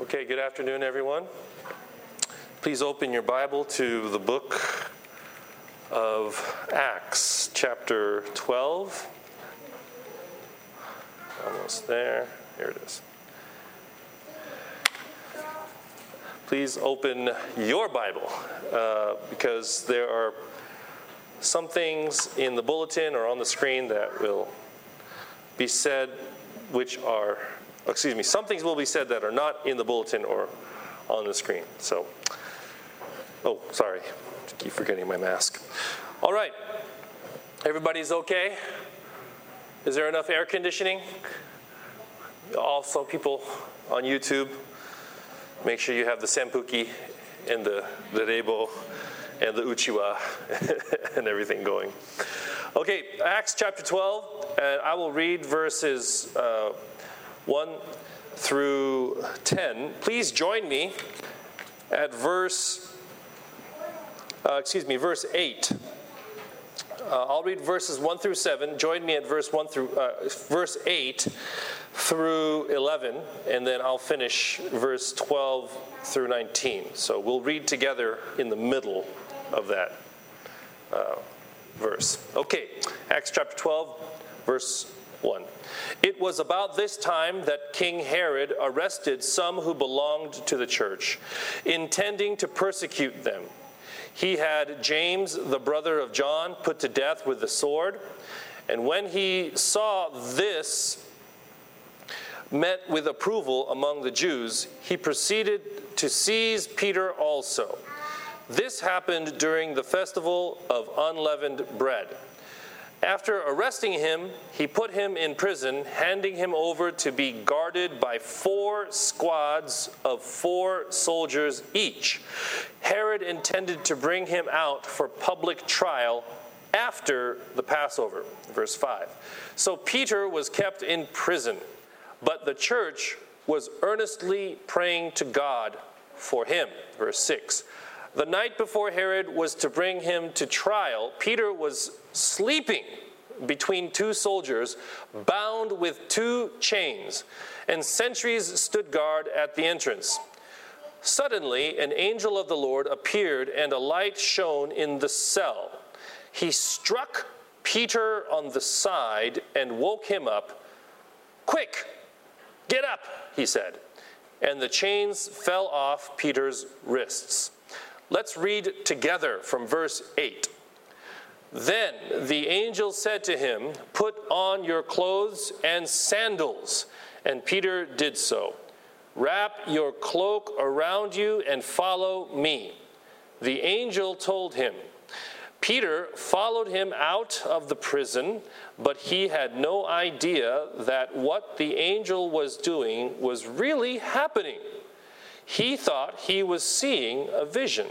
Okay, good afternoon, everyone. Please open your Bible to the book of Acts, chapter 12. Almost there. Here it is. Please open your Bible because there are some things in the bulletin or on the screen that will be said some things will be said that are not in the bulletin or on the screen. Sorry. I keep forgetting my mask. All right. Everybody's okay? Is there enough air conditioning? Also, people on YouTube, make sure you have the Sampuki and the Rebo and the Uchiwa and everything going. Okay, Acts chapter 12, and I will read verses 1 through 10. Please join me at verse 8. I'll read verses 1 through 7. Join me at verse 8 through 11, and then I'll finish verse 12 through 19. So we'll read together in the middle of that verse. Okay, Acts chapter 12, verse 1. It was about this time that King Herod arrested some who belonged to the church, intending to persecute them. He had James, the brother of John, put to death with the sword. And when he saw this met with approval among the Jews, he proceeded to seize Peter also. This happened during the festival of unleavened bread. After arresting him, he put him in prison, handing him over to be guarded by 4 squads of 4 soldiers each. Herod intended to bring him out for public trial after the Passover. Verse 5. So Peter was kept in prison, but the church was earnestly praying to God for him. Verse 6. The night before Herod was to bring him to trial, Peter was sleeping between 2 soldiers, bound with 2 chains, and sentries stood guard at the entrance. Suddenly, an angel of the Lord appeared, and a light shone in the cell. He struck Peter on the side and woke him up. "Quick, get up," he said, and the chains fell off Peter's wrists. Let's read together from verse 8. Then the angel said to him, "Put on your clothes and sandals." And Peter did so. "Wrap your cloak around you and follow me," the angel told him. Peter followed him out of the prison, but he had no idea that what the angel was doing was really happening. He thought he was seeing a vision.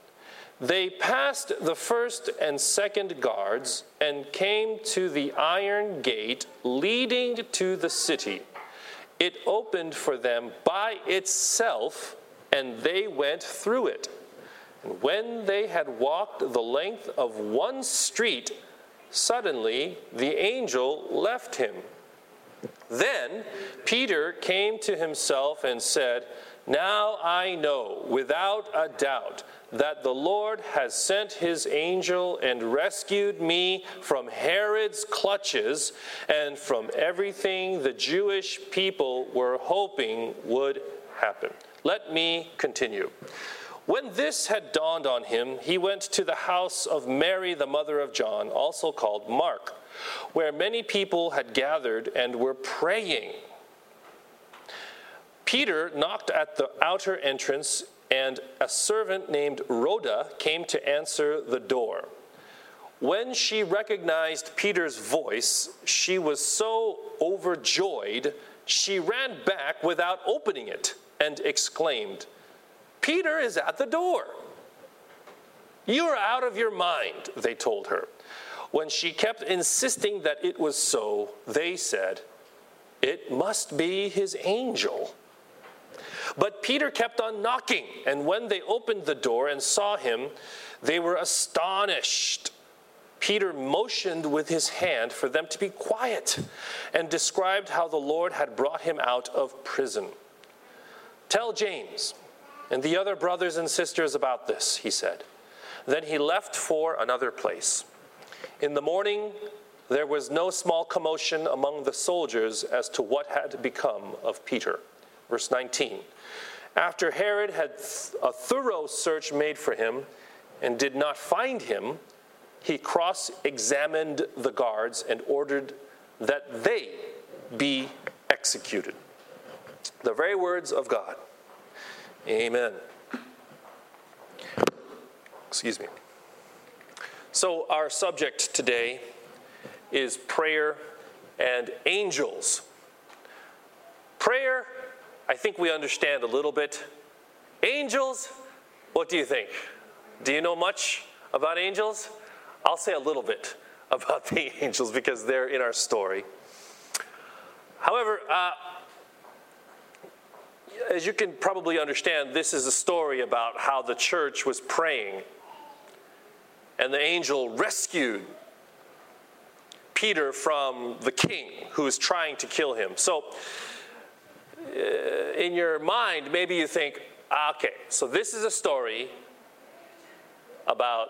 They passed the first and second guards and came to the iron gate leading to the city. It opened for them by itself, and they went through it. And when they had walked the length of one street, suddenly the angel left him. Then Peter came to himself and said, "Now I know without a doubt that the Lord has sent his angel and rescued me from Herod's clutches and from everything the Jewish people were hoping would happen." Let me continue. When this had dawned on him, he went to the house of Mary, the mother of John, also called Mark, where many people had gathered and were praying. Peter knocked at the outer entrance, and a servant named Rhoda came to answer the door. When she recognized Peter's voice, she was so overjoyed, she ran back without opening it and exclaimed, "Peter is at the door." "You are out of your mind," they told her. When she kept insisting that it was so, they said, "It must be his angel." But Peter kept on knocking, and when they opened the door and saw him, they were astonished. Peter motioned with his hand for them to be quiet and described how the Lord had brought him out of prison. "Tell James and the other brothers and sisters about this," he said. Then he left for another place. In the morning, there was no small commotion among the soldiers as to what had become of Peter. Verse 19. After Herod had a thorough search made for him and did not find him, he cross-examined the guards and ordered that they be executed. The very words of God. Amen. Excuse me. So our subject today is prayer and angels. Prayer, I think we understand a little bit. Angels, what do you think? Do you know much about angels? I'll say a little bit about the angels because they're in our story. However, as you can probably understand, this is a story about how the church was praying and the angel rescued Peter from the king who was trying to kill him. So in your mind, maybe you think, okay, so this is a story about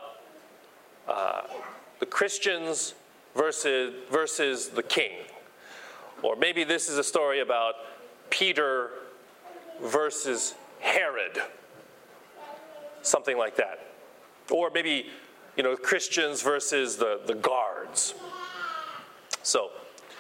the Christians versus the king. Or maybe this is a story about Peter versus Herod. Something like that. Or maybe, Christians versus the guards. So,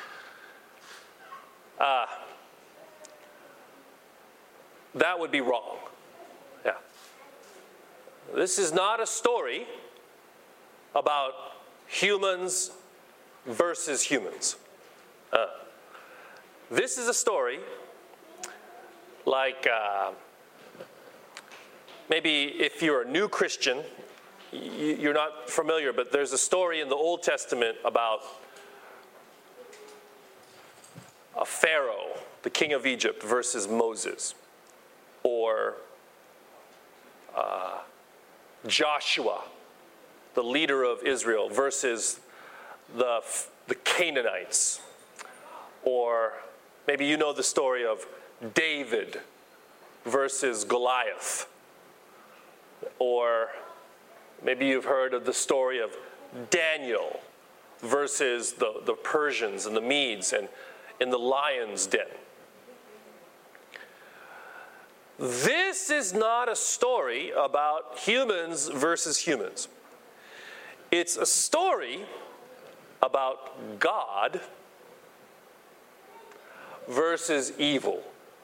that would be wrong. Yeah. This is not a story about humans versus humans. This is a story like maybe if you're a new Christian, you're not familiar, but there's a story in the Old Testament about a Pharaoh, the king of Egypt, versus Moses. Or Joshua, the leader of Israel, versus the Canaanites. Or maybe you know the story of David versus Goliath. Or maybe you've heard of the story of Daniel versus the Persians and the Medes and in the lion's den. This is not a story about humans versus humans. It's a story about God versus evil.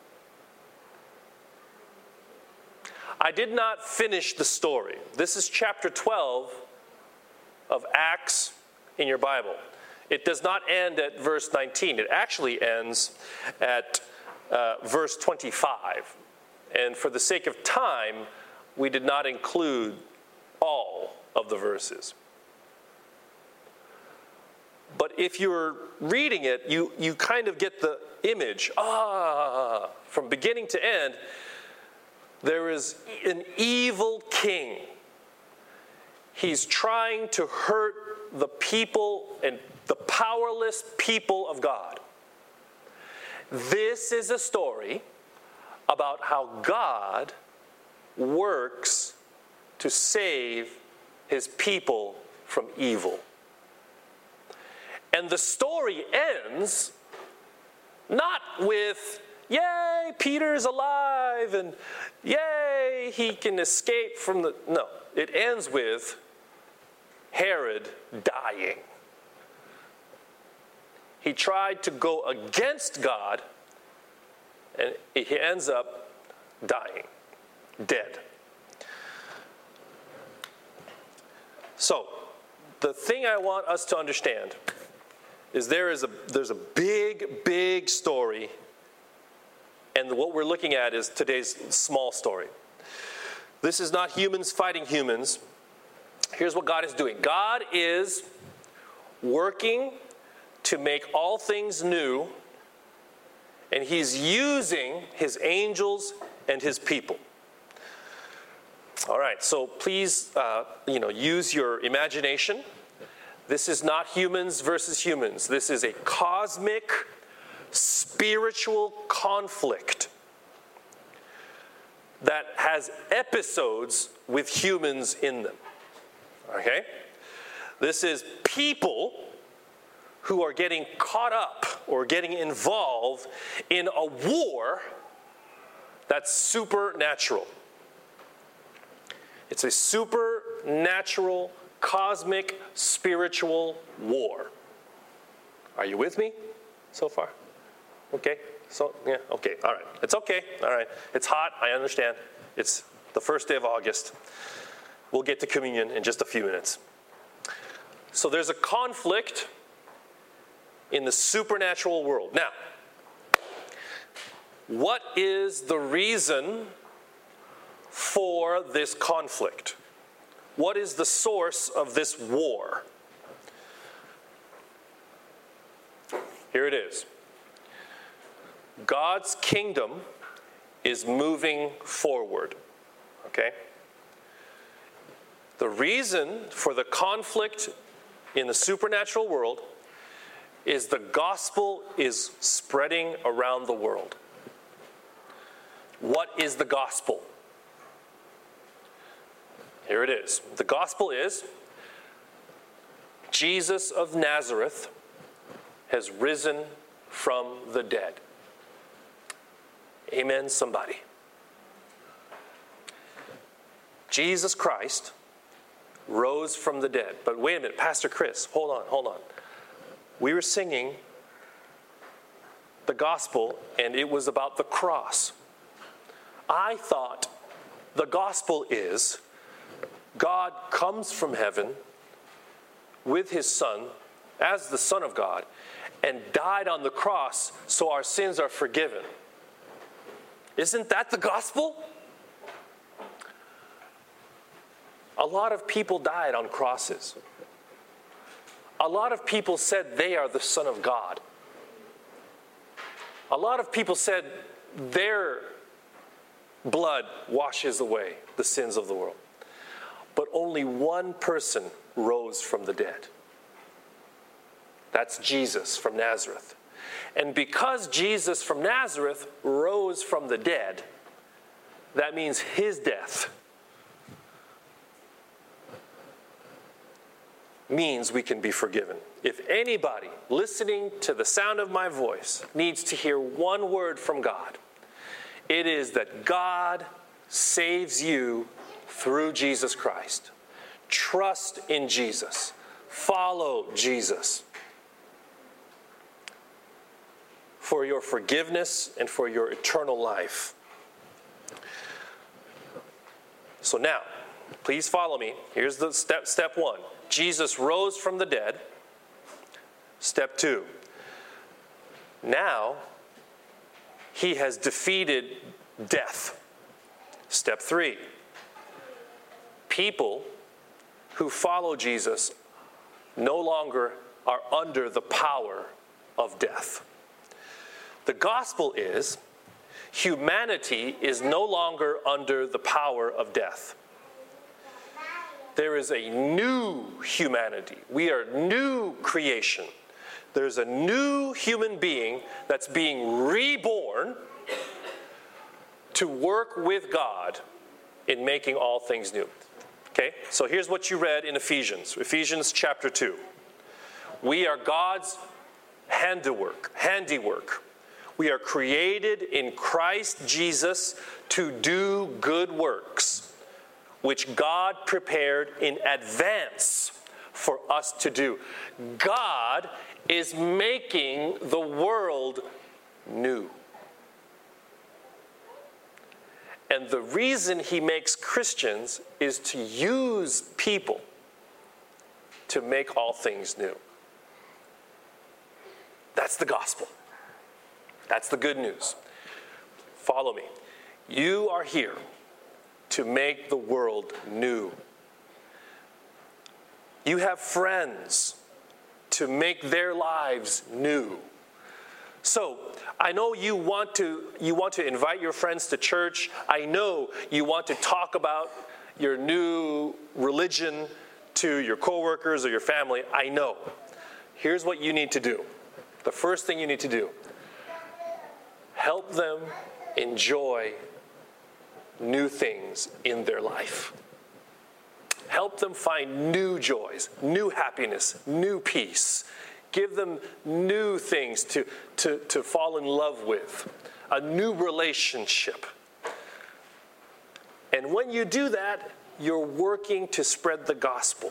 I did not finish the story. This is chapter 12 of Acts in your Bible. It does not end at verse 19. It actually ends at verse 25. And for the sake of time, we did not include all of the verses. But if you're reading it, you kind of get the image. From beginning to end, there is an evil king. He's trying to hurt the people and the powerless people of God. This is a story about how God works to save his people from evil. And the story ends not with, yay, Peter's alive, and yay, he can escape from the... No, it ends with Herod dying. He tried to go against God, and he ends up dying, dead. So, the thing I want us to understand is there's a big, big story, and what we're looking at is today's small story. This is not humans fighting humans. Here's what God is doing. God is working to make all things new, and he's using his angels and his people. All right, so please, use your imagination. This is not humans versus humans. This is a cosmic, spiritual conflict that has episodes with humans in them. Okay? This is people who are getting caught up or getting involved in a war that's supernatural. It's a supernatural, cosmic, spiritual war. Are you with me so far? Okay. So, yeah, okay, all right. It's okay, all right. It's hot, I understand. It's the first day of August. We'll get to communion in just a few minutes. So there's a conflict in the supernatural world. Now, what is the reason for this conflict? What is the source of this war? Here it is. God's kingdom is moving forward, okay? The reason for the conflict in the supernatural world is the gospel is spreading around the world. What is the gospel? Here it is. The gospel is Jesus of Nazareth has risen from the dead. Amen, somebody. Jesus Christ rose from the dead. But wait a minute, Pastor Chris, hold on. We were singing the gospel, and it was about the cross. I thought the gospel is God comes from heaven with his Son as the Son of God and died on the cross so our sins are forgiven. Isn't that the gospel? A lot of people died on crosses. A lot of people said they are the Son of God. A lot of people said their blood washes away the sins of the world. But only one person rose from the dead. That's Jesus from Nazareth. And because Jesus from Nazareth rose from the dead, that means his death means we can be forgiven. If anybody listening to the sound of my voice needs to hear one word from God, it is that God saves you through Jesus Christ. Trust in Jesus. Follow Jesus for your forgiveness and for your eternal life. So now, please follow me. Here's the step one. Jesus rose from the dead. Step two. Now, he has defeated death. Step three. People who follow Jesus no longer are under the power of death. The gospel is humanity is no longer under the power of death. There is a new humanity. We are new creation. There's a new human being that's being reborn to work with God in making all things new. Okay, so here's what you read in Ephesians chapter 2. We are God's handiwork. We are created in Christ Jesus to do good works, which God prepared in advance for us to do. God is making the world new. And the reason he makes Christians is to use people to make all things new. That's the gospel. That's the good news. Follow me. You are here to make the world new. You have friends to make their lives new. So, I know you want to invite your friends to church. I know you want to talk about your new religion to your coworkers or your family. I know. Here's what you need to do. The first thing you need to do, help them enjoy new things in their life. Help them find new joys, new happiness, new peace. Give them new things to fall in love with, a new relationship. And when you do that, you're working to spread the gospel.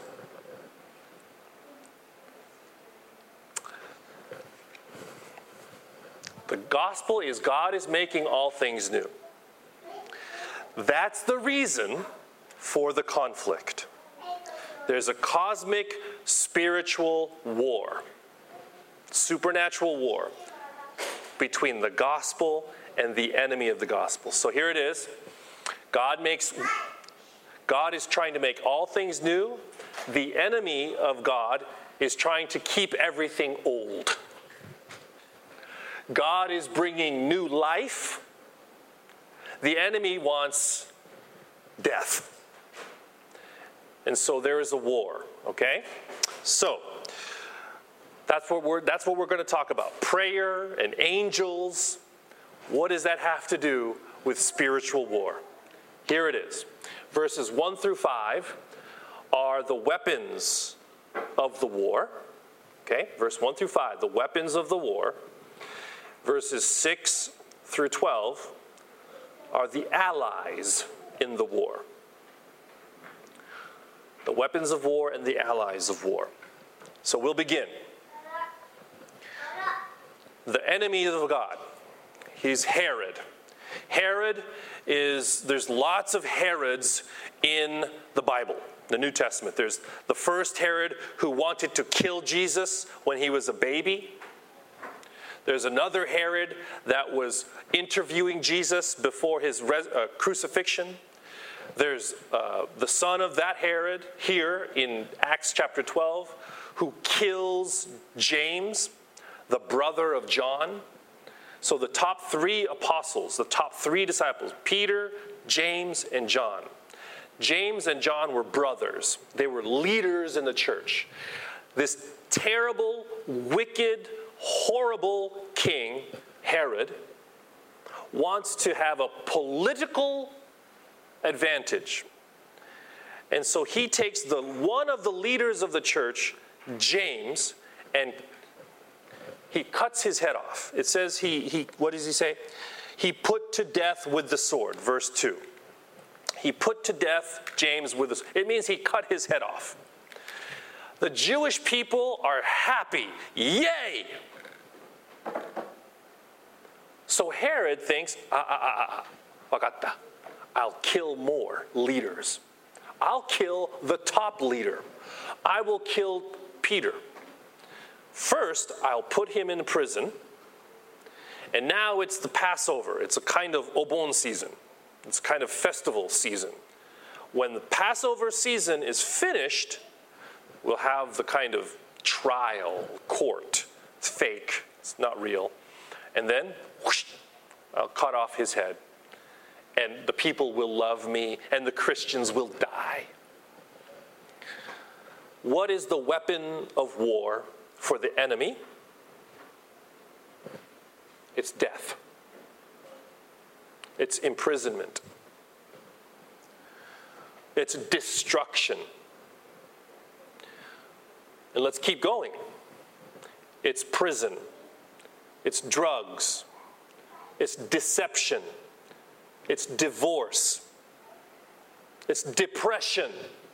The gospel is God is making all things new. That's the reason for the conflict. There's a cosmic spiritual war, supernatural war between the gospel and the enemy of the gospel. So here it is. God is trying to make all things new. The enemy of God is trying to keep everything old. God is bringing new life. The enemy wants death. And so there is a war, okay? So that's what we're going to talk about. Prayer and angels. What does that have to do with spiritual war? Here it is. Verses 1 through 5 are the weapons of the war. Okay? Verse 1 through 5, the weapons of the war. Verses 6 through 12 are the allies in the war. The weapons of war and the allies of war. So we'll begin. The enemy of God, he's Herod. Herod there's lots of Herods in the Bible, the New Testament. There's the first Herod who wanted to kill Jesus when he was a baby. There's another Herod that was interviewing Jesus before his crucifixion. There's the son of that Herod here in Acts chapter 12 who kills James, the brother of John. So the top three apostles, the top three disciples, Peter, James, and John. James and John were brothers. They were leaders in the church. This terrible, wicked, horrible king, Herod, wants to have a political advantage. And so he takes one of the leaders of the church, James, and he cuts his head off. It says what does he say? He put to death with the sword, verse 2. He put to death James with the sword. It means he cut his head off. The Jewish people are happy. Yay! So Herod thinks, wakatta. I'll kill more leaders. I'll kill the top leader. I will kill Peter. First, I'll put him in prison. And now it's the Passover. It's a kind of Obon season. It's a kind of festival season. When the Passover season is finished, we'll have the kind of trial court. It's fake. It's not real. And then, whoosh, I'll cut off his head. And the people will love me, and the Christians will die. What is the weapon of war for the enemy? It's death. It's imprisonment. It's destruction. And let's keep going. It's prison. It's drugs. It's deception. It's divorce. It's depression.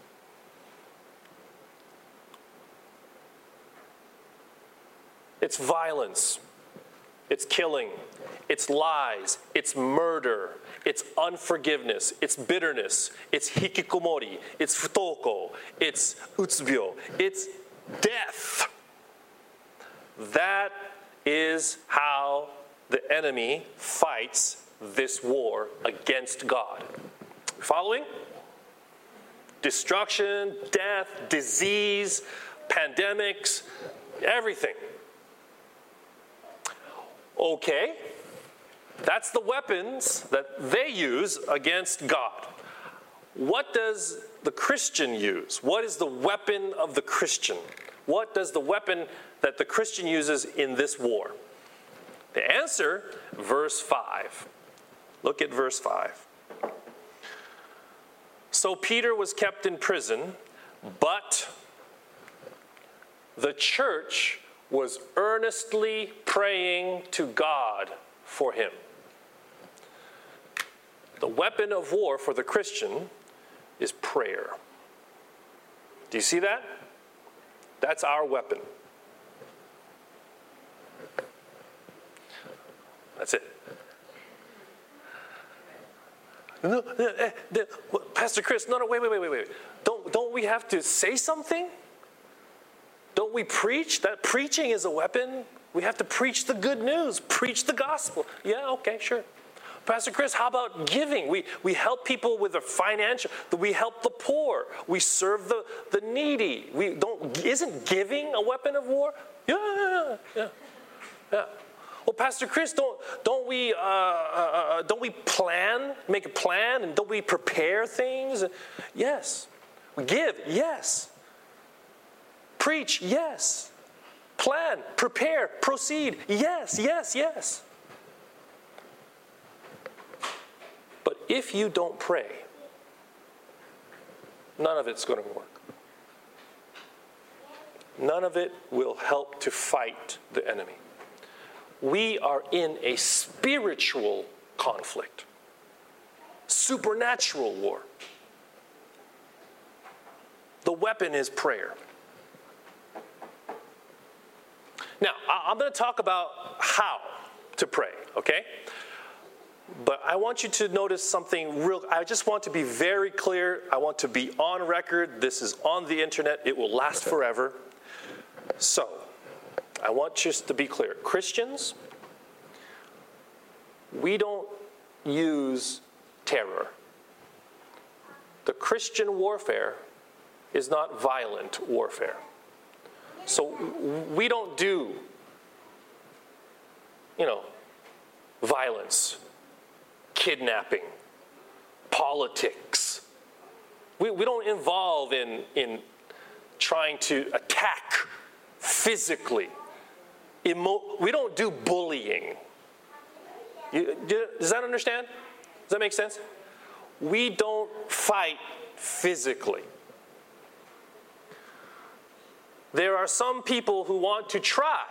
It's violence. It's killing. It's lies. It's murder. It's unforgiveness. It's bitterness. It's hikikomori. It's futoko. It's utsubyo. It's death. That is how the enemy fights this war against God. Following? Destruction, death, disease, pandemics, everything. Okay, that's the weapons that they use against God. What does the Christian use? What is the weapon of the Christian? What does the weapon that the Christian uses in this war? The answer, verse 5. Look at verse 5. So Peter was kept in prison, but the church was earnestly praying to God for him. The weapon of war for the Christian is prayer. Do you see that? That's our weapon. That's it. No, Pastor Chris, no, wait. Don't we have to say something? Don't we preach? That preaching is a weapon. We have to preach the good news, preach the gospel. Yeah, okay, sure. Pastor Chris, how about giving? We help people with their financial, we help the poor. We serve the needy. Isn't giving a weapon of war? Yeah. Well, Pastor Chris, don't we make a plan, and don't we prepare things? Yes. We give, yes. Preach, yes. Plan, prepare, proceed, yes. But if you don't pray, none of it's going to work. None of it will help to fight the enemy. We are in a spiritual conflict, supernatural war. The weapon is prayer. Now, I'm going to talk about how to pray, okay? But I want you to notice something I just want to be very clear. I want to be on record. This is on the internet. It will last forever. So, I want you to be clear. Christians, we don't use terror. The Christian warfare is not violent warfare. So we don't do, violence, kidnapping, politics. We don't involve in trying to attack physically. We don't do bullying. Does that understand? Does that make sense? We don't fight physically. There are some people who want to try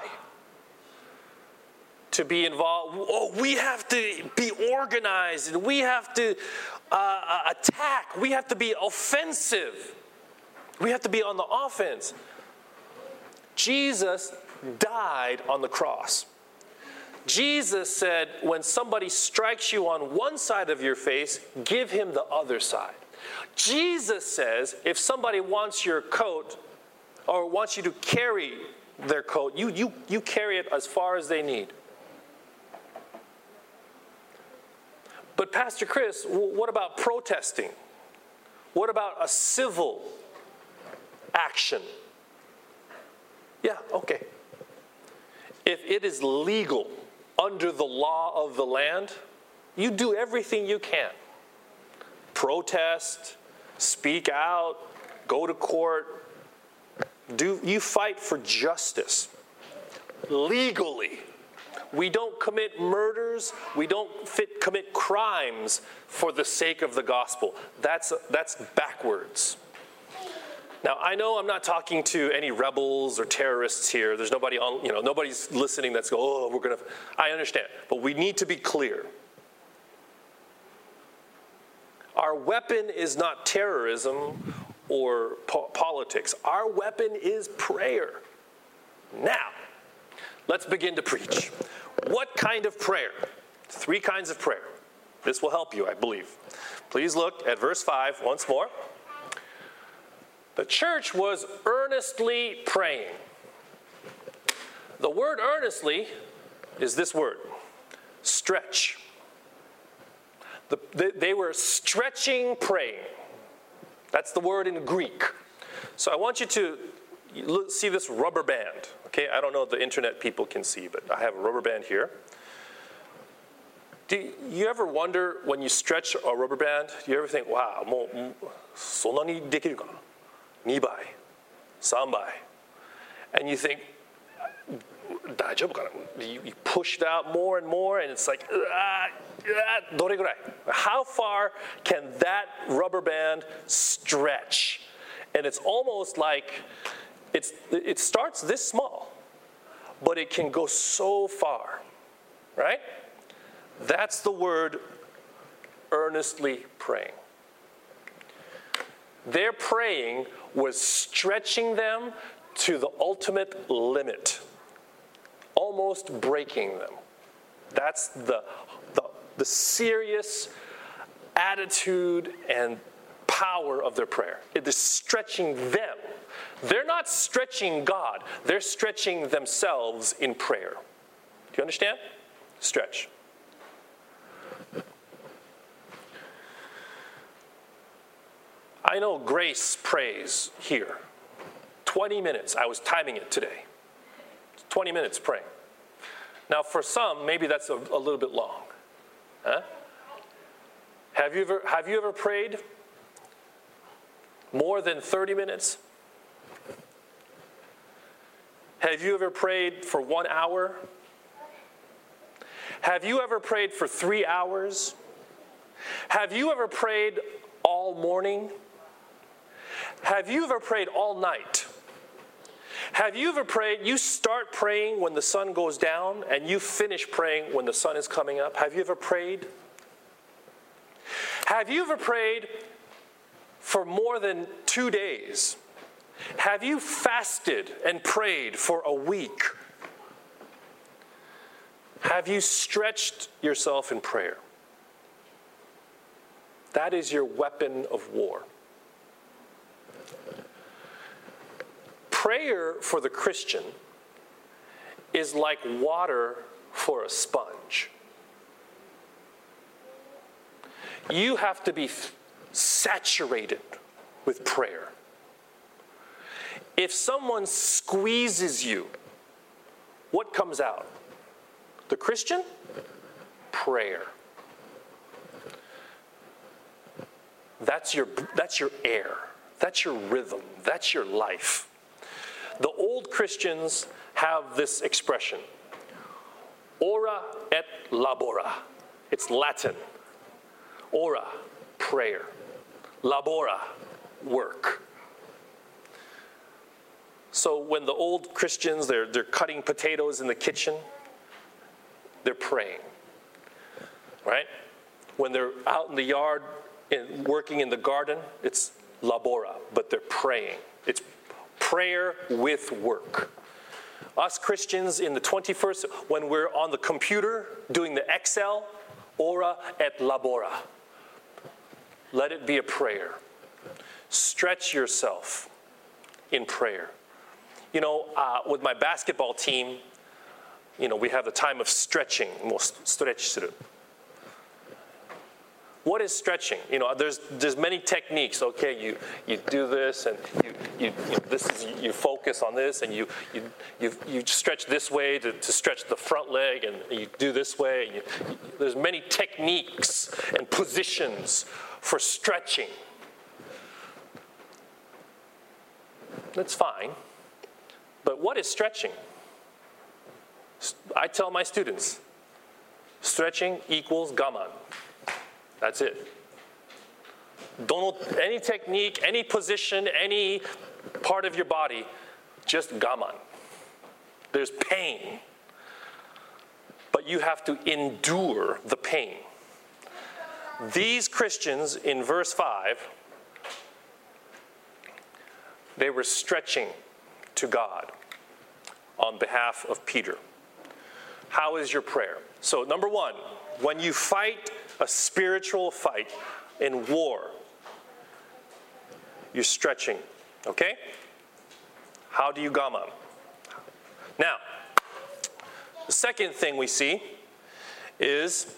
to be involved. Oh, we have to be organized, and we have to attack. We have to be offensive. We have to be on the offense. Jesus died on the cross. Jesus said, when somebody strikes you on one side of your face, give him the other side. Jesus says, if somebody wants your coat or wants you to carry their coat, you carry it as far as they need. But Pastor Chris, what about protesting? What about a civil action? Yeah, okay. If it is legal under the law of the land, you do everything you can. Protest, speak out, go to court. You fight for justice legally. We don't commit murders. We don't commit crimes for the sake of the gospel. That's backwards. Now, I know I'm not talking to any rebels or terrorists here. There's nobody on, nobody's listening that's I understand. But we need to be clear. Our weapon is not terrorism or politics. Our weapon is prayer. Now, let's begin to preach. What kind of prayer? 3 kinds of prayer. This will help you, I believe. Please look at verse 5 once more. The church was earnestly praying. The word earnestly is this word, stretch. They were stretching praying. That's the word in Greek. So I want you to see this rubber band. Okay, I don't know if the internet people can see, but I have a rubber band here. Do you ever wonder when you stretch a rubber band, do you ever think, wow, そんなにできるかな? 2倍, 3倍. And you think, 大丈夫かな? You push it out more and more, and it's like, どれぐらい? How far can that rubber band stretch? And it's almost like it starts this small, but it can go so far, right? That's the word earnestly praying. Their praying was stretching them to the ultimate limit, almost breaking them. That's the serious attitude and power of their prayer. It is stretching them. They're not stretching God. They're stretching themselves in prayer. Do you understand? Stretch. I know Grace prays here. 20 minutes. I was timing it today. 20 minutes praying. Now, for some, maybe that's a little bit long. Huh? Have you ever prayed more than 30 minutes? Have you ever prayed for 1 hour? Have you ever prayed for 3 hours? Have you ever prayed all morning? Have you ever prayed all night? Have you ever prayed, you start praying when the sun goes down and you finish praying when the sun is coming up? Have you ever prayed? Have you ever prayed for more than 2 days? Have you fasted and prayed for a week? Have you stretched yourself in prayer? That is your weapon of war. Prayer for the Christian is like water for a sponge. You have to be saturated with prayer. If someone squeezes you, what comes out? The Christian? Prayer. That's your air. That's your rhythm. That's your life. The old Christians have this expression, ora et labora. It's Latin. Ora, prayer. Labora, work. So when the old Christians, they're cutting potatoes in the kitchen, they're praying, right? When they're out in the yard and working in the garden, it's labora, but they're praying. It's prayer with work. Us Christians in the 21st, when we're on the computer doing the Excel, ora et labora. Let it be a prayer. Stretch yourself in prayer. You know, with my basketball team, you know, we have the time of stretching. Stretch. What is stretching? You know, there's many techniques. Okay, you do this, and you focus on this, and you stretch this way to stretch the front leg, and you do this way. And there's many techniques and positions for stretching. That's fine. But what is stretching? I tell my students, stretching equals gaman. That's it. Any technique, any position, any part of your body, just gaman. There's pain. But you have to endure the pain. These Christians in verse 5, they were stretching to God on behalf of Peter. How is your prayer? So, number one, when you fight a spiritual fight in war, you're stretching, okay? How do you gaman? Now, the second thing we see is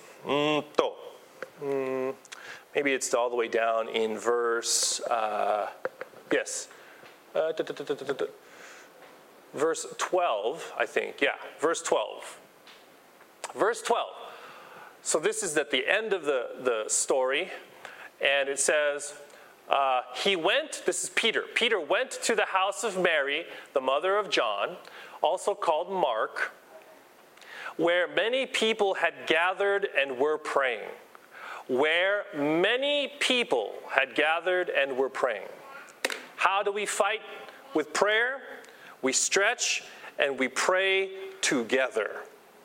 maybe it's all the way down in verse, verse 12, I think. Yeah, verse 12. Verse 12. So this is at the end of the story, and it says, he went, this is Peter. Peter went to the house of Mary, the mother of John, also called Mark. where many people had gathered and were praying. Where many people had gathered and were praying. How do we fight with prayer? We stretch and we pray together.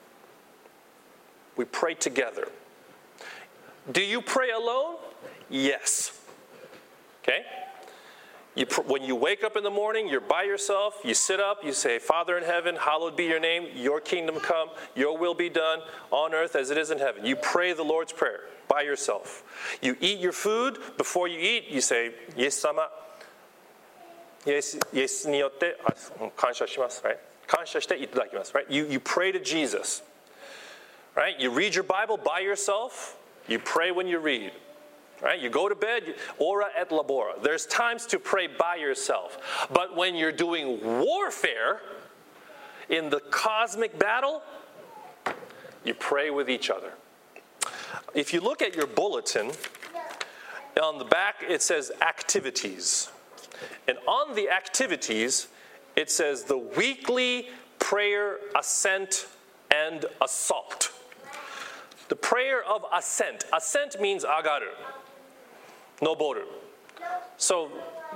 We pray together. Do you pray alone? Yes. Okay? When you wake up in the morning, you're by yourself, you sit up, you say, Father in heaven, hallowed be your name, your kingdom come, your will be done on earth as it is in heaven. You pray the Lord's Prayer by yourself. You eat your food. Before you eat, you say, Yesu-sama, Yesu ni yotte kansha shimasu, right? Kansha shite itadakimasu, right? You pray to Jesus, right? You read your Bible by yourself. You pray when you read. Right? You go to bed, ora et labora. There's times to pray by yourself. But when you're doing warfare in the cosmic battle, you pray with each other. If you look at your bulletin, on the back it says activities. And on the activities, it says the weekly prayer ascent and assault. The prayer of ascent. Ascent means agaru. Noboru. So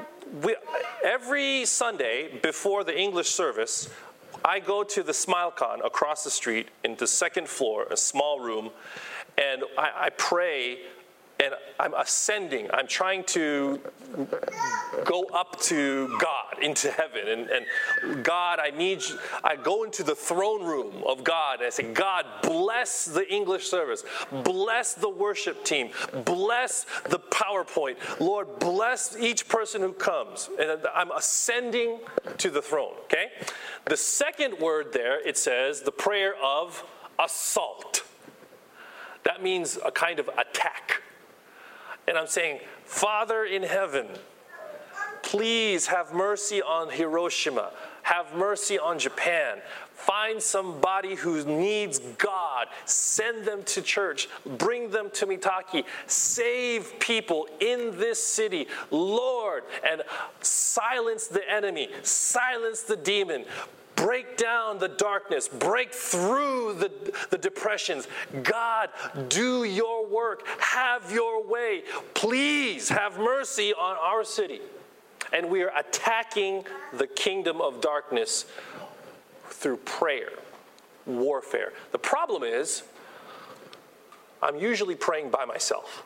every Sunday before the English service, I go to the SmileCon across the street in the second floor, a small room, and I pray, and I'm ascending. I'm trying to go up to God, into heaven. And God, I need you. I go into the throne room of God and I say, God, bless the English service. Bless the worship team. Bless the PowerPoint. Lord, bless each person who comes. And I'm ascending to the throne, okay? The second word there, it says the prayer of assault. That means a kind of attack. And I'm saying, Father in heaven, please have mercy on Hiroshima. Have mercy on Japan. Find somebody who needs God. Send them to church. Bring them to Mitaki. Save people in this city. Lord, and silence the enemy. Silence the demon. Break down the darkness. Break through the depressions. God, do your work. Have your way. Please have mercy on our city. And we are attacking the kingdom of darkness through prayer, warfare. The problem is, I'm usually praying by myself.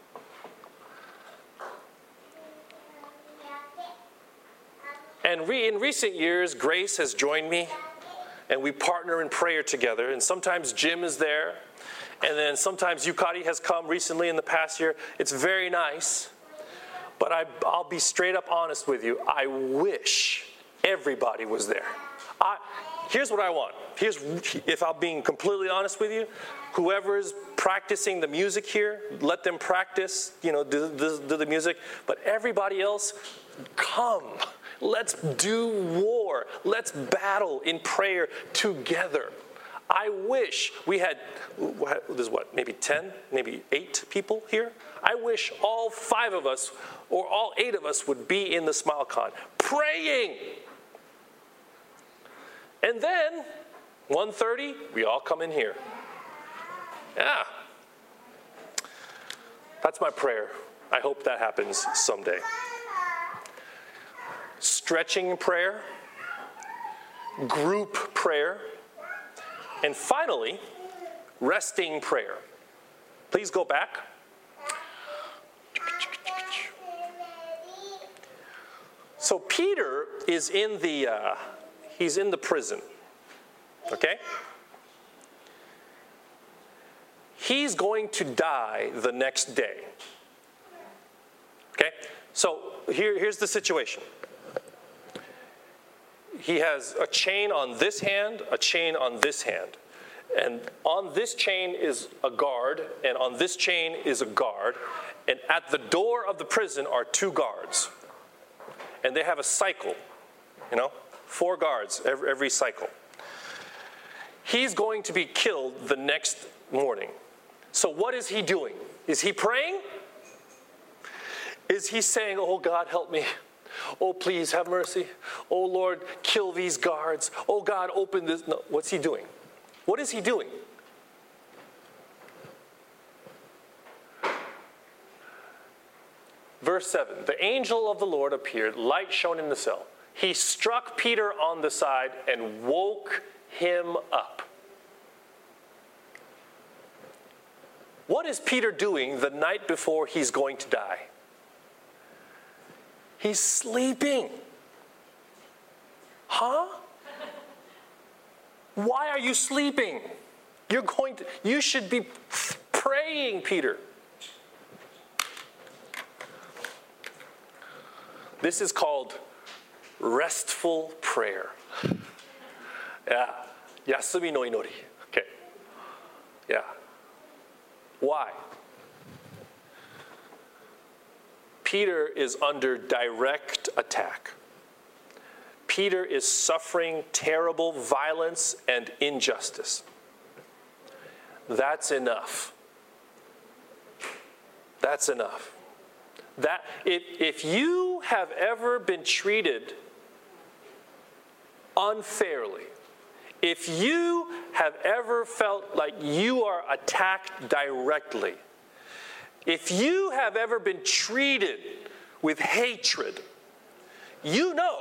And in recent years, Grace has joined me, and we partner in prayer together. And sometimes Jim is there, and then sometimes Yukari has come recently in the past year. It's very nice, but I'll be straight up honest with you. I wish everybody was there. Here's what I want. If I'm being completely honest with you, whoever is practicing the music here, let them practice, do the music. But everybody else, come. Let's do war. Let's battle in prayer together. I wish we had, there's maybe 10, maybe 8 people here? I wish all 5 of us or all 8 of us would be in the SmileCon praying. And then, 1:30, we all come in here. Yeah. That's my prayer. I hope that happens someday. Stretching prayer, group prayer, and finally, resting prayer. Please go back. So Peter is in he's in the prison, okay? He's going to die the next day, okay? So here's the situation. He has a chain on this hand, a chain on this hand. And on this chain is a guard, and on this chain is a guard. And at the door of the prison are 2 guards. And they have a cycle, 4 guards every cycle. He's going to be killed the next morning. So what is he doing? Is he praying? Is he saying, oh God, help me? Oh, please have mercy. Oh, Lord, kill these guards. Oh, God, open this. No, what's he doing? What is he doing? Verse 7, the angel of the Lord appeared, light shone in the cell. He struck Peter on the side and woke him up. What is Peter doing the night before he's going to die? He's sleeping. Huh? Why are you sleeping? You should be praying, Peter. This is called restful prayer. Yeah. Yasumi no inori. Okay. Yeah. Why? Peter is under direct attack. Peter is suffering terrible violence and injustice. That's enough. That's enough. That if you have ever been treated unfairly, if you have ever felt like you are attacked directly, if you have ever been treated with hatred, you know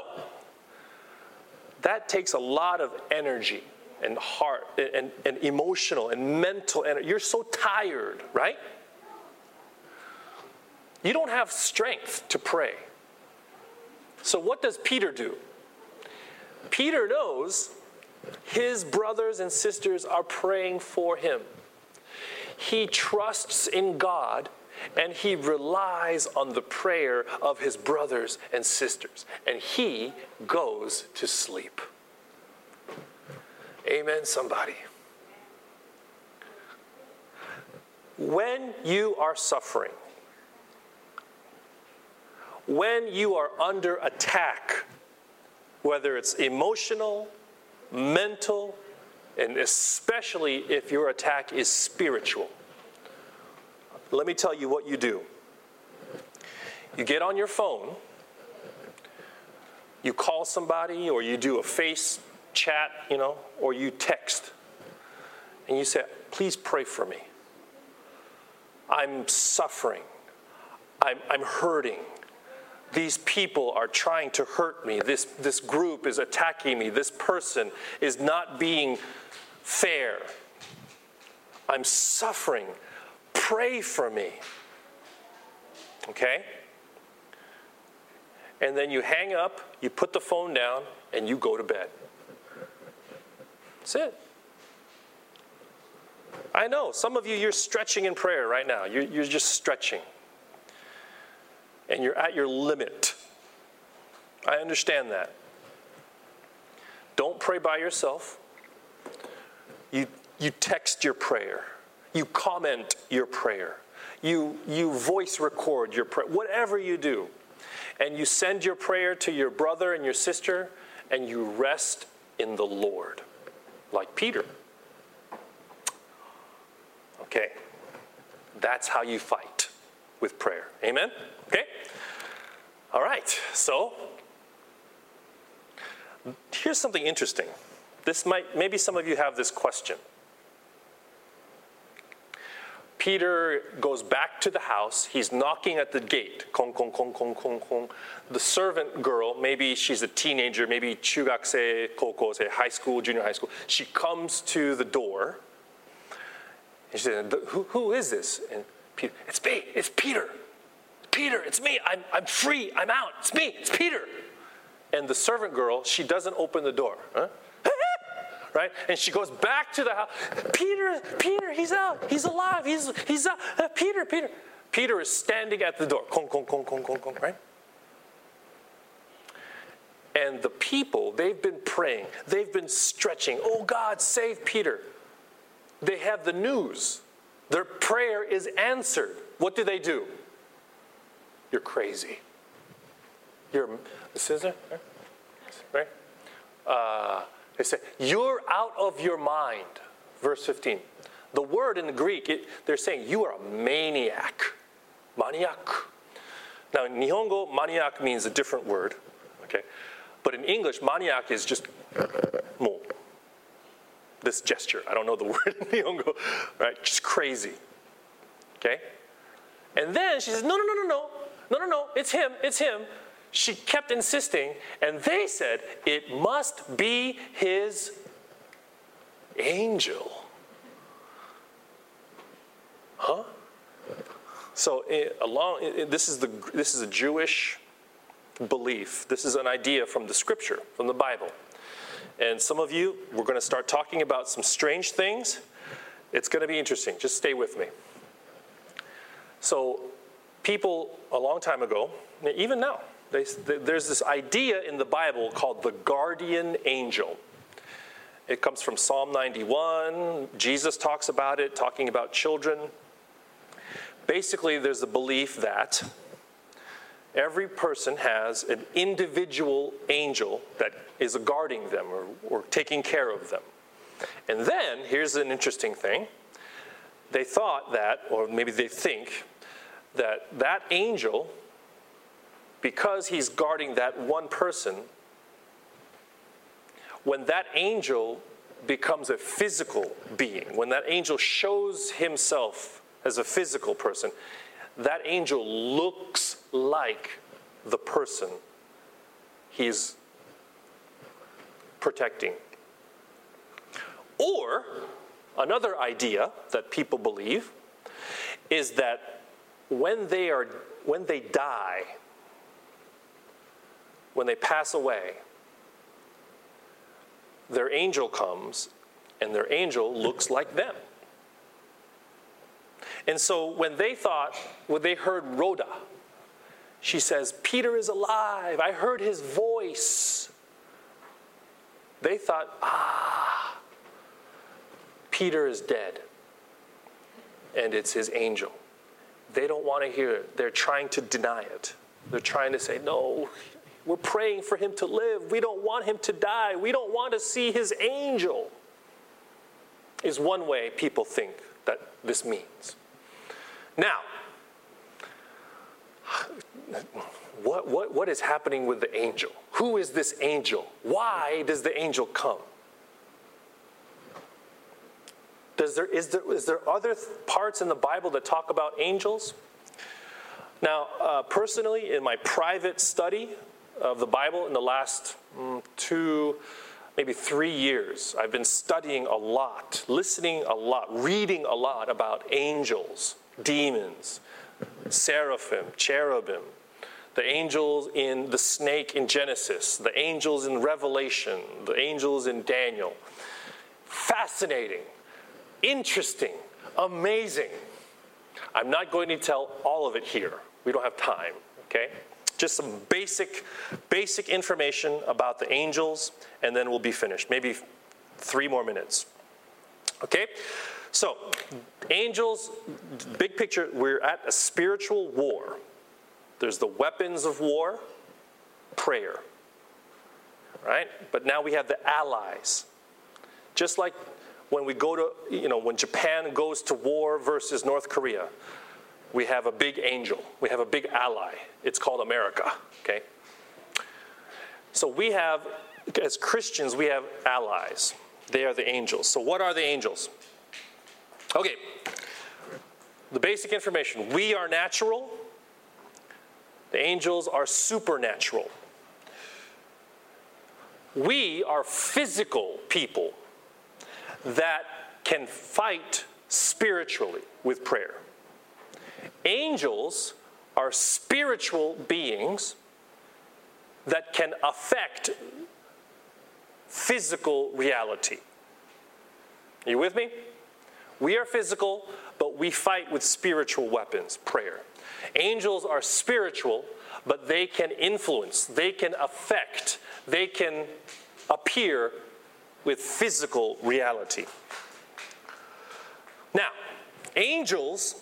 that takes a lot of energy and heart and emotional and mental energy. You're so tired, right? You don't have strength to pray. So what does Peter do? Peter knows his brothers and sisters are praying for him. He trusts in God and he relies on the prayer of his brothers and sisters. And he goes to sleep. Amen, somebody. When you are suffering, when you are under attack, whether it's emotional, mental, and especially if your attack is spiritual, let me tell you what you do. You get on your phone, you call somebody, or you do a face chat, or you text, and you say, please pray for me. I'm suffering. I'm hurting. These people are trying to hurt me. This group is attacking me. This person is not being fair. I'm suffering. Pray for me. Okay? And then you hang up, you put the phone down, and you go to bed. That's it. I know, some of you, you're stretching in prayer right now. You're just stretching. And you're at your limit. I understand that. Don't pray by yourself. You text your prayer. You comment your prayer. You voice record your prayer. Whatever you do. And you send your prayer to your brother and your sister, and you rest in the Lord. Like Peter. Okay. That's how you fight with prayer. Amen? Okay? All right. So, here's something interesting. Maybe some of you have this question. Peter goes back to the house. He's knocking at the gate. Kong, kong, kong, kong, kong, kong. The servant girl, maybe she's a teenager, maybe 中学生, 高校生, high school, junior high school. She comes to the door. And she said, who is this? And Peter, it's me, it's Peter. Peter, it's me. I'm free. I'm out. It's me. It's Peter. And the servant girl, she doesn't open the door. Huh? Right? And she goes back to the house. Peter, he's out. He's alive. He's out. Peter. Peter is standing at the door. Kong, kong, kong, kong, kong, kong, right? And the people, they've been praying. They've been stretching. Oh, God, save Peter. They have the news. Their prayer is answered. What do? You're crazy. You're a sinner, right? They say, you're out of your mind. Verse 15. The word in the Greek, they're saying, you are a maniac. Maniac. Now, in Nihongo, maniac means a different word. Okay? But in English, maniac is just, this gesture. I don't know the word in Nihongo, right? Just crazy. Okay? And then she says, no, it's him. She kept insisting, and they said, it must be his angel. Huh? So this is a Jewish belief. This is an idea from the scripture, from the Bible. And some of you, we're going to start talking about some strange things. It's going to be interesting. Just stay with me. So people a long time ago, even now, there's this idea in the Bible called the guardian angel. It comes from Psalm 91. Jesus talks about it, talking about children. Basically, there's a belief that every person has an individual angel that is guarding them or taking care of them. And then, here's an interesting thing. They thought that, or maybe they think, that angel, because he's guarding that one person, when that angel becomes a physical being, when that angel shows himself as a physical person, that angel looks like the person he's protecting. Or, another idea that people believe is that when they die, when they pass away, their angel comes and their angel looks like them. And so when they heard Rhoda, she says, Peter is alive. I heard his voice. They thought, Peter is dead. And it's his angel. They don't want to hear it. They're trying to deny it. They're trying to say, no, we're praying for him to live. We don't want him to die. We don't want to see his angel. Is one way people think that this means. Now, what is happening with the angel? Who is this angel? Why does the angel come? Is there other parts in the Bible that talk about angels? Now, personally, in my private study of the Bible in the last 2, maybe 3 years, I've been studying a lot, listening a lot, reading a lot about angels, demons, seraphim, cherubim, the angels in the snake in Genesis, the angels in Revelation, the angels in Daniel. Fascinating, interesting, amazing. I'm not going to tell all of it here. We don't have time, okay? Just some basic information about the angels, and then we'll be finished. Maybe 3 more minutes. Okay? So, angels, big picture, we're at a spiritual war. There's the weapons of war, prayer. Right? But now we have the allies. Just like when we go to, when Japan goes to war versus North Korea, we have a big angel. We have a big ally. It's called America, okay? So we have, as Christians, we have allies. They are the angels. So what are the angels? Okay, the basic information. We are natural. The angels are supernatural. We are physical people that can fight spiritually with prayer. Angels are spiritual beings that can affect physical reality. Are you with me? We are physical, but we fight with spiritual weapons, prayer. Angels are spiritual, but they can influence, they can affect, they can appear with physical reality. Now, angels,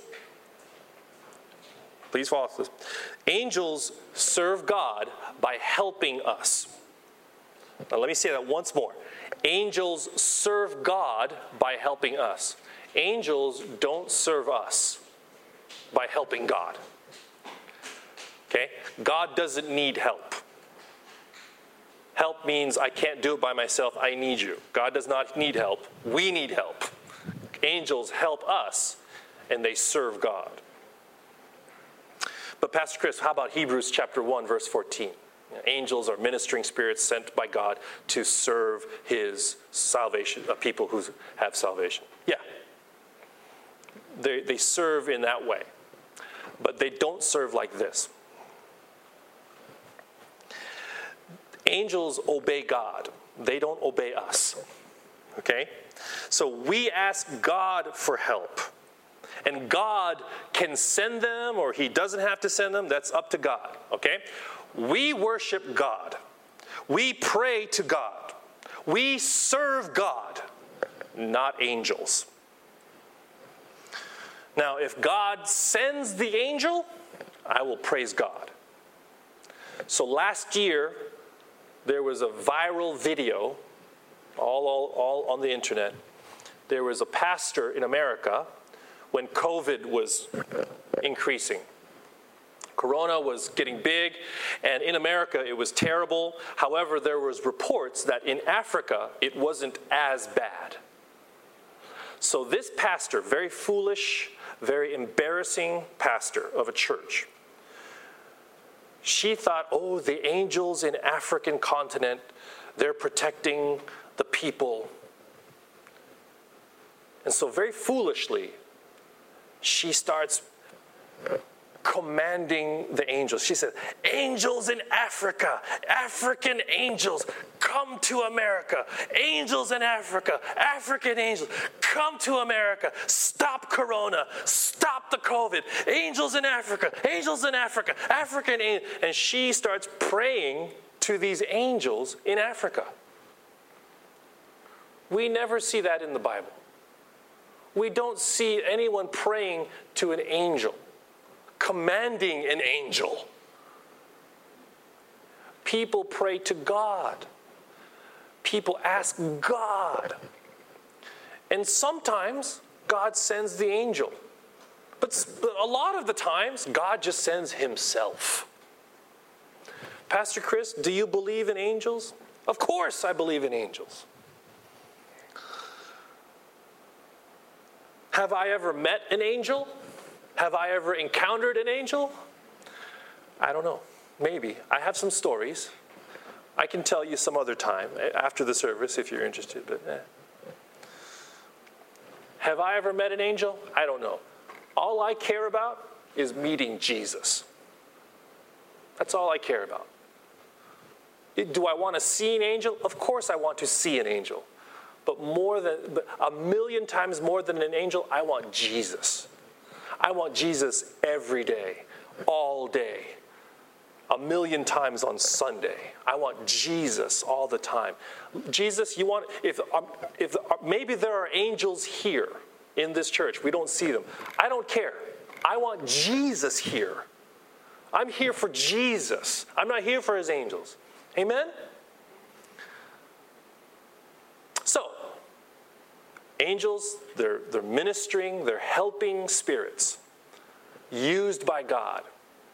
please follow this. Angels serve God by helping us. Now let me say that once more. Angels serve God by helping us. Angels don't serve us by helping God. Okay? God doesn't need help. Help means I can't do it by myself. I need you. God does not need help. We need help. Angels help us, and they serve God. But Pastor Chris, how about Hebrews chapter 1, verse 14? Angels are ministering spirits sent by God to serve his salvation, people who have salvation. Yeah. They serve in that way. But they don't serve like this. Angels obey God. They don't obey us. Okay? So we ask God for help. And God can send them, or he doesn't have to send them. That's up to God. Okay? We worship God. We pray to God. We serve God, not angels. Now, if God sends the angel, I will praise God. So last year, there was a viral video, all on the internet. There was a pastor in America when COVID was increasing. Corona was getting big, and in America it was terrible. However, there was reports that in Africa it wasn't as bad. So this pastor, very foolish, very embarrassing pastor of a church, she thought, oh, the angels in African continent, they're protecting the people. And so very foolishly, she starts commanding the angels. She said, angels in Africa, African angels, come to America. Angels in Africa, African angels, come to America. Stop Corona. Stop the COVID. Angels in Africa, African angels. And she starts praying to these angels in Africa. We never see that in the Bible. We don't see anyone praying to an angel, commanding an angel. People pray to God. People ask God. And sometimes God sends the angel. But a lot of the times, God just sends himself. Pastor Chris, do you believe in angels? Of course I believe in angels. Have I ever met an angel? Have I ever encountered an angel? I don't know. Maybe. I have some stories. I can tell you some other time after the service if you're interested. But Have I ever met an angel? I don't know. All I care about is meeting Jesus. That's all I care about. Do I want to see an angel? Of course I want to see an angel. But a million times more than an angel, I want Jesus. I want Jesus every day, all day, a million times on Sunday. I want Jesus all the time. Jesus, you want, if maybe there are angels here in this church. We don't see them. I don't care. I want Jesus here. I'm here for Jesus. I'm not here for his angels. Amen? So, angels, they're ministering, they're helping spirits used by God.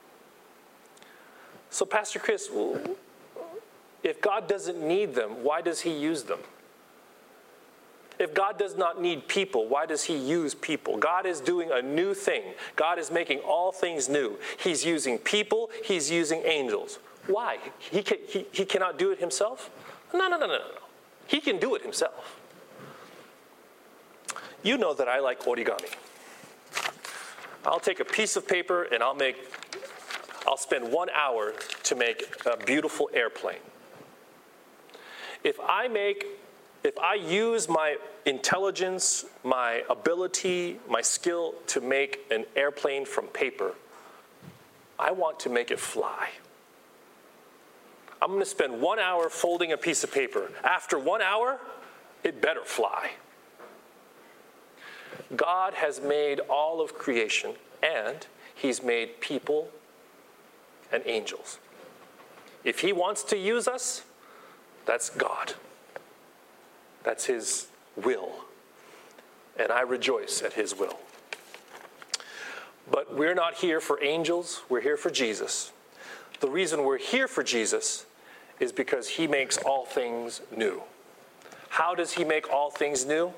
So, Pastor Chris, if God doesn't need them, why does he use them? If God does not need people, why does he use people? God is doing a new thing. God is making all things new. He's using people. He's using angels. Why? He cannot do it himself? No. He can do it himself. You know that I like origami. I'll take a piece of paper and I'll spend 1 hour to make a beautiful airplane. If I use my intelligence, my ability, my skill to make an airplane from paper, I want to make it fly. I'm going to spend 1 hour folding a piece of paper. After 1 hour, it better fly. God has made all of creation, and he's made people and angels. If he wants to use us, that's God. That's his will. And I rejoice at his will. But we're not here for angels. We're here for Jesus. The reason we're here for Jesus is because he makes all things new. How does he make all things new?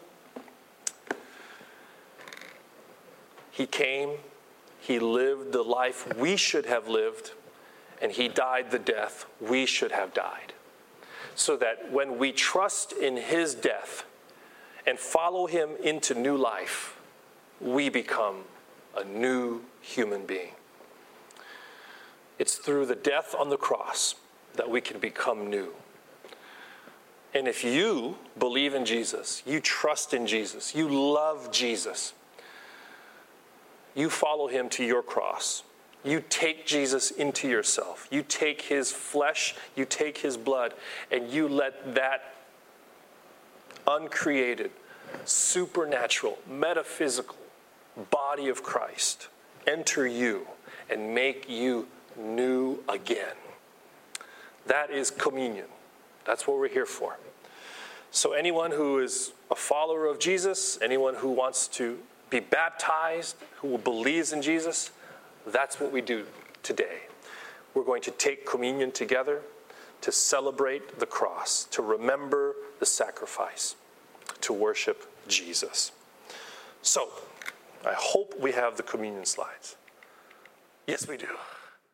He came, he lived the life we should have lived, and he died the death we should have died. So that when we trust in his death and follow him into new life, we become a new human being. It's through the death on the cross that we can become new. And if you believe in Jesus, you trust in Jesus, you love Jesus, you follow him to your cross. You take Jesus into yourself. You take his flesh, you take his blood, and you let that uncreated, supernatural, metaphysical body of Christ enter you and make you new again. That is communion. That's what we're here for. So anyone who is a follower of Jesus, anyone who wants to be baptized, who believes in Jesus, that's what we do today. We're going to take communion together to celebrate the cross, to remember the sacrifice, to worship Jesus. So, I hope we have the communion slides. Yes, we do.